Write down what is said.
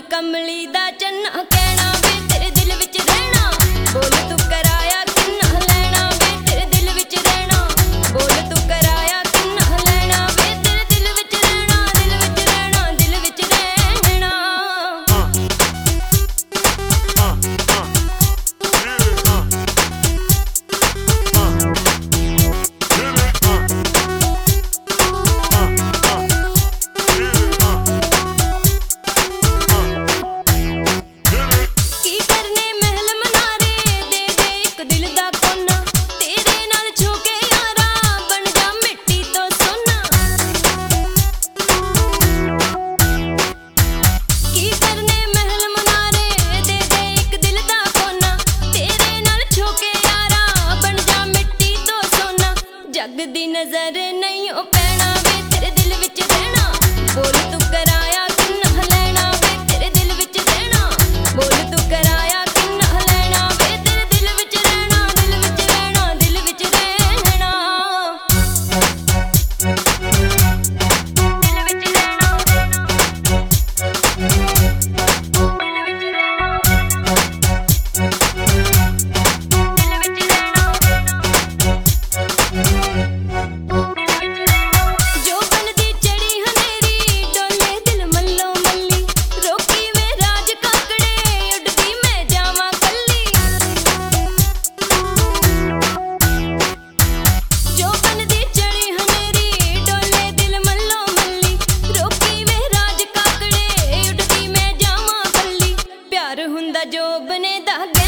कमली दा चन्ना कहना वे तेरे दिल विच रहना। बोल तू कराया किन्ना लेना वे तेरे दिल विच रहना। बोल तू कराया किन्ना लेना वे तेरे दिल विच रहना। दिल विच रहना, दिल विच रहना। जग दी नजर नहीं ओ पैना वे तेरे दिल विच रहना। बोल तू कराया किन्ना लेना वे तेरे दिल विच रहना। बोल तू कराया किन्ना लेना वे तेरे दिल विच रहना। दिल विच रहना, दिल विच रहना। दिल विच रहना, जो बने दा